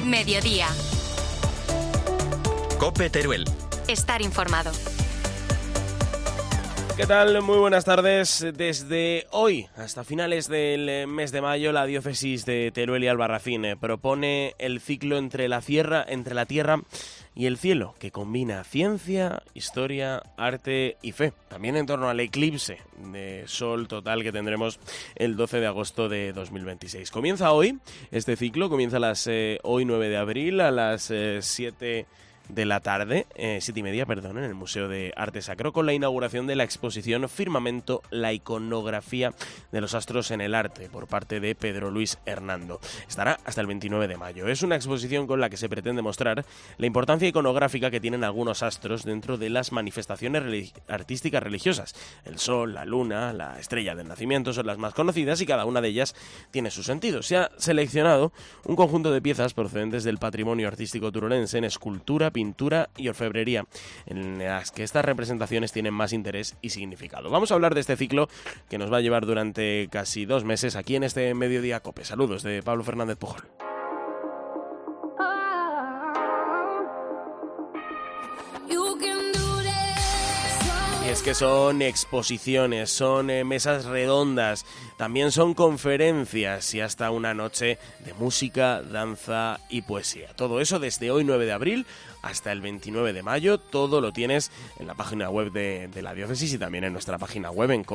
Mediodía. COPE Teruel. Estar informado. ¿Qué tal? Muy buenas tardes. Desde hoy hasta finales del mes de mayo, la diócesis de Teruel y Albarracín propone el ciclo entre la tierra y el cielo, que combina ciencia, historia, arte y fe. También en torno al eclipse de sol total que tendremos el 12 de agosto de 2026. Comienza hoy este ciclo, comienza hoy 9 de abril a las 7 de la tarde, 7:30, en el Museo de Arte Sacro, con la inauguración de la exposición Firmamento, la iconografía de los astros en el arte, por parte de Pedro Luis Hernando. Estará hasta el 29 de mayo. Es una exposición con la que se pretende mostrar la importancia iconográfica que tienen algunos astros dentro de las manifestaciones artísticas religiosas. El sol, la luna, la estrella del nacimiento son las más conocidas y cada una de ellas tiene su sentido. Se ha seleccionado un conjunto de piezas procedentes del patrimonio artístico turolense en escultura, pintura y orfebrería, en las que estas representaciones tienen más interés y significado. Vamos a hablar de este ciclo que nos va a llevar durante casi 2 meses aquí en este Mediodía COPE. Saludos de Pablo Fernández Pujol. Y es que son exposiciones, son mesas redondas, también son conferencias y hasta una noche de música, danza y poesía. Todo eso desde hoy 9 de abril hasta el 29 de mayo. Todo lo tienes en la página web de la diócesis y también en nuestra página web en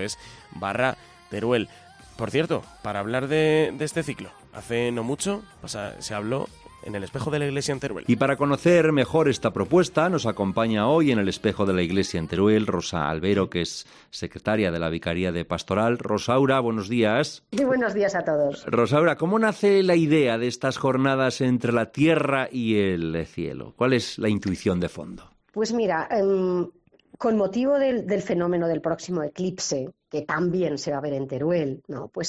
cope.es/Teruel. Por cierto, para hablar de este ciclo, hace no mucho se habló en el Espejo de la Iglesia en Teruel. Y para conocer mejor esta propuesta, nos acompaña hoy en el Espejo de la Iglesia en Teruel Rosa Albero, que es secretaria de la Vicaría de Pastoral. Rosaura, buenos días. Muy buenos días a todos. Rosaura, ¿cómo nace la idea de estas jornadas entre la tierra y el cielo? ¿Cuál es la intuición de fondo? Pues mira, con motivo del fenómeno del próximo eclipse, que también se va a ver en Teruel,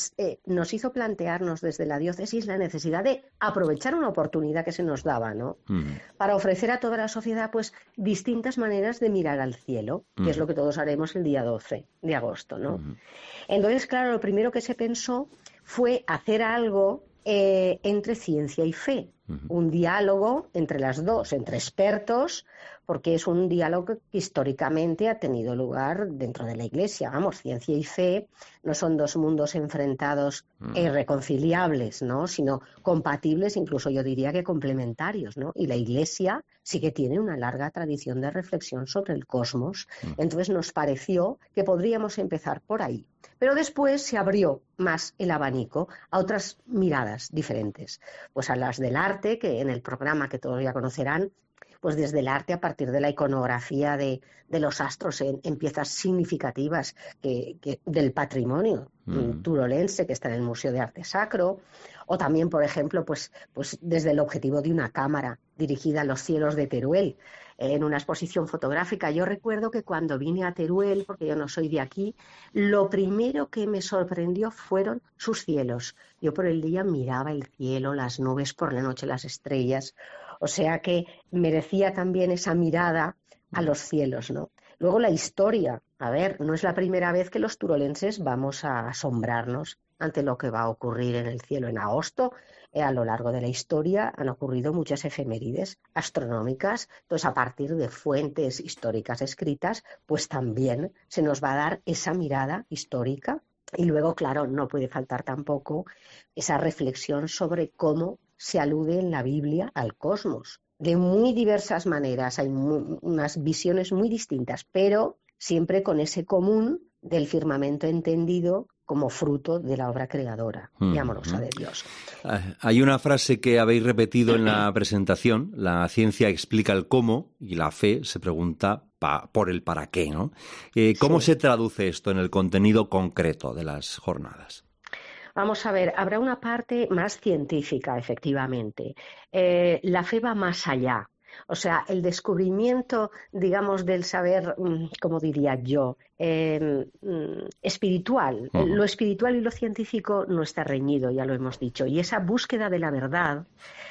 nos hizo plantearnos desde la diócesis la necesidad de aprovechar una oportunidad que se nos daba, ¿no? Para ofrecer a toda la sociedad distintas maneras de mirar al cielo, que es lo que todos haremos el día 12 de agosto, ¿no? Entonces, claro, lo primero que se pensó fue hacer algo entre ciencia y fe, un diálogo entre las dos, entre expertos, porque es un diálogo que históricamente ha tenido lugar dentro de la Iglesia. Ciencia y fe no son dos mundos enfrentados e irreconciliables, ¿no? Sino compatibles, incluso yo diría que complementarios, ¿no? Y la Iglesia sí que tiene una larga tradición de reflexión sobre el cosmos. Entonces nos pareció que podríamos empezar por ahí. Pero después se abrió más el abanico a otras miradas diferentes, pues a las del arte, que en el programa que todos ya conocerán, pues desde el arte a partir de la iconografía de los astros en piezas significativas que del patrimonio turolense que está en el Museo de Arte Sacro, o también, por ejemplo, pues desde el objetivo de una cámara dirigida a los cielos de Teruel, en una exposición fotográfica. Yo recuerdo que cuando vine a Teruel, porque yo no soy de aquí, lo primero que me sorprendió fueron sus cielos. Yo por el día miraba el cielo, las nubes, por la noche las estrellas. O sea que merecía también esa mirada a los cielos, ¿no? Luego la historia. No es la primera vez que los turolenses vamos a asombrarnos ante lo que va a ocurrir en el cielo en agosto. A lo largo de la historia han ocurrido muchas efemérides astronómicas. Entonces, a partir de fuentes históricas escritas, pues también se nos va a dar esa mirada histórica. Y luego, claro, no puede faltar tampoco esa reflexión sobre cómo se alude en la Biblia al cosmos. De muy diversas maneras, hay unas visiones muy distintas, pero siempre con ese común del firmamento entendido como fruto de la obra creadora y amorosa de Dios. Hay una frase que habéis repetido en la presentación: la ciencia explica el cómo y la fe se pregunta por el para qué, ¿no? ¿Cómo se traduce esto en el contenido concreto de las jornadas? Vamos a ver, habrá una parte más científica, efectivamente. La fe va más allá. O sea, el descubrimiento, digamos, del saber, como diría yo, espiritual. Lo espiritual y lo científico no está reñido, ya lo hemos dicho. Y esa búsqueda de la verdad,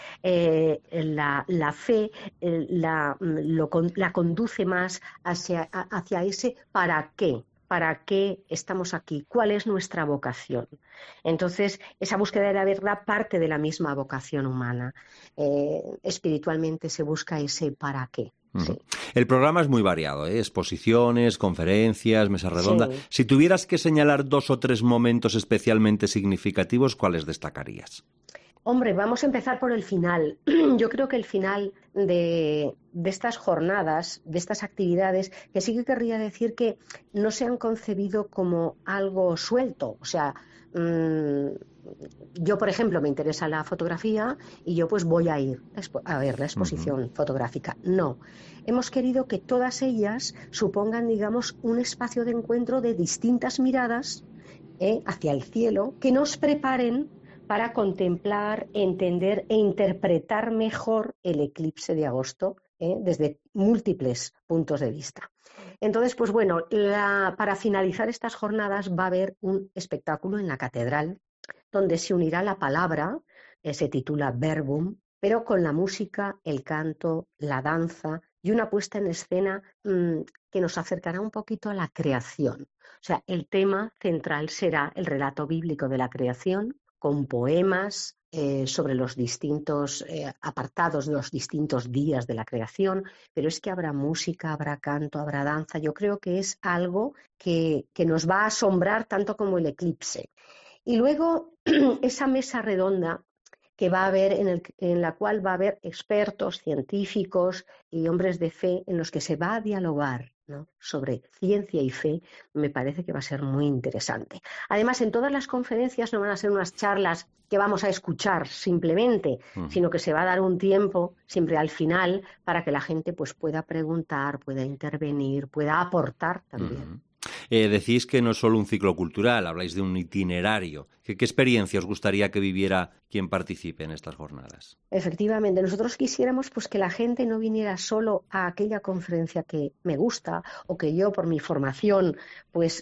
la fe la conduce más hacia ese para qué para qué estamos aquí, cuál es nuestra vocación. Entonces, esa búsqueda de la verdad parte de la misma vocación humana. Espiritualmente se busca ese para qué. Sí. El programa es muy variado, ¿eh? Exposiciones, conferencias, mesa redonda. Sí. Si tuvieras que señalar 2 o 3 momentos especialmente significativos, ¿cuáles destacarías? Hombre, vamos a empezar por el final. Yo creo que el final de estas jornadas, de estas actividades, que sí que querría decir que no se han concebido como algo suelto. O sea, yo, por ejemplo, me interesa la fotografía y yo pues voy a ir a ver la exposición fotográfica. No, hemos querido que todas ellas supongan, digamos, un espacio de encuentro de distintas miradas hacia el cielo que nos preparen para contemplar, entender e interpretar mejor el eclipse de agosto desde múltiples puntos de vista. Entonces, pues bueno, para finalizar estas jornadas va a haber un espectáculo en la catedral donde se unirá la palabra, se titula Verbum, pero con la música, el canto, la danza y una puesta en escena que nos acercará un poquito a la creación. O sea, el tema central será el relato bíblico de la creación, con poemas sobre los distintos apartados de los distintos días de la creación, pero es que habrá música, habrá canto, habrá danza. Yo creo que es algo que nos va a asombrar tanto como el eclipse. Y luego esa mesa redonda que va a haber, en la cual va a haber expertos, científicos y hombres de fe en los que se va a dialogar, ¿no?, sobre ciencia y fe, me parece que va a ser muy interesante. Además, en todas las conferencias no van a ser unas charlas que vamos a escuchar simplemente, sino que se va a dar un tiempo siempre al final para que la gente pues pueda preguntar, pueda intervenir, pueda aportar también. Decís que no es solo un ciclo cultural, habláis de un itinerario. ¿Qué experiencia os gustaría que viviera quien participe en estas jornadas? Efectivamente, nosotros quisiéramos pues que la gente no viniera solo a aquella conferencia que me gusta o que yo por mi formación pues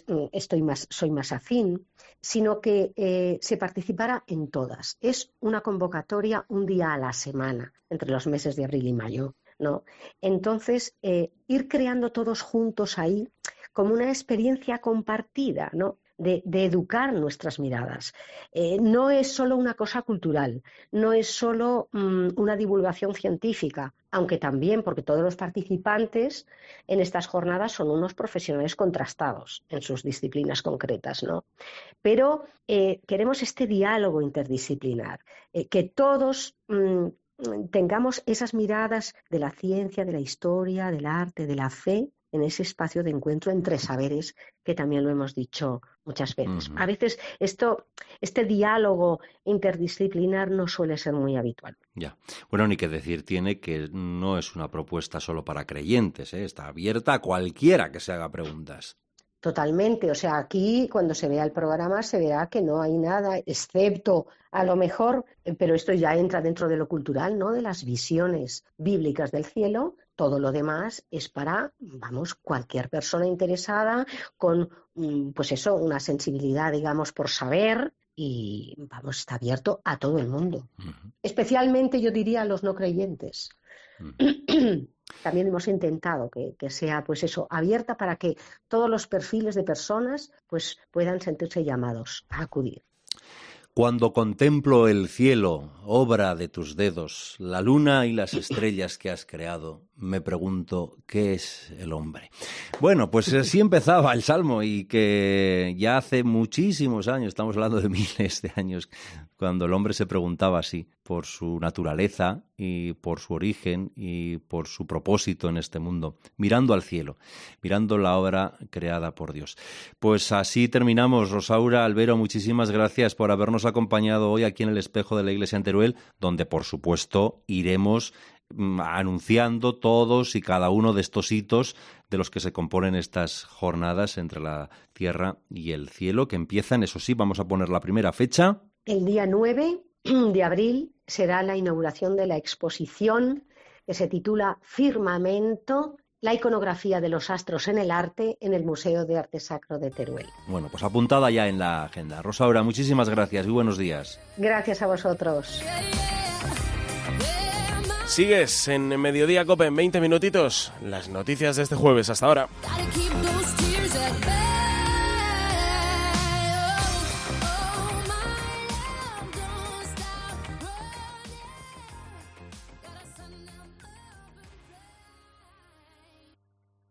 soy más afín, sino que se participara en todas. Es una convocatoria un día a la semana entre los meses de abril y mayo, ¿no? Entonces, ir creando todos juntos ahí como una experiencia compartida, ¿no?, de educar nuestras miradas. No es solo una cosa cultural, no es solo una divulgación científica, aunque también, porque todos los participantes en estas jornadas son unos profesionales contrastados en sus disciplinas concretas, ¿no? Pero queremos este diálogo interdisciplinar, que todos tengamos esas miradas de la ciencia, de la historia, del arte, de la fe, en ese espacio de encuentro entre saberes, que también lo hemos dicho muchas veces. A veces este diálogo interdisciplinar no suele ser muy habitual. Ya. Bueno, ni que decir tiene que no es una propuesta solo para creyentes, ¿eh? Está abierta a cualquiera que se haga preguntas. Totalmente, o sea, aquí cuando se vea el programa se verá que no hay nada, excepto a lo mejor, pero esto ya entra dentro de lo cultural, ¿no?, de las visiones bíblicas del cielo. Todo lo demás es para, cualquier persona interesada con, pues eso, una sensibilidad, digamos, por saber y, está abierto a todo el mundo. Especialmente, yo diría, a los no creyentes. También hemos intentado que sea, pues eso, abierta para que todos los perfiles de personas, pues puedan sentirse llamados a acudir. Cuando contemplo el cielo, obra de tus dedos, la luna y las estrellas que has creado, me pregunto, ¿qué es el hombre? Bueno, pues así empezaba el Salmo, y que ya hace muchísimos años, estamos hablando de miles de años, cuando el hombre se preguntaba así por su naturaleza y por su origen y por su propósito en este mundo, mirando al cielo, mirando la obra creada por Dios. Pues así terminamos. Rosaura, Albero, muchísimas gracias por habernos acompañado hoy aquí en el Espejo de la Iglesia en Teruel, donde por supuesto iremos anunciando todos y cada uno de estos hitos de los que se componen estas jornadas entre la tierra y el cielo, que empiezan, eso sí, vamos a poner la primera fecha. El día 9 de abril será la inauguración de la exposición que se titula Firmamento, la iconografía de los astros en el arte, en el Museo de Arte Sacro de Teruel. Bueno, pues apuntada ya en la agenda. Rosaura, muchísimas gracias y buenos días. Gracias a vosotros. Sigues en Mediodía Cope en 20 minutitos. Las noticias de este jueves. Hasta ahora.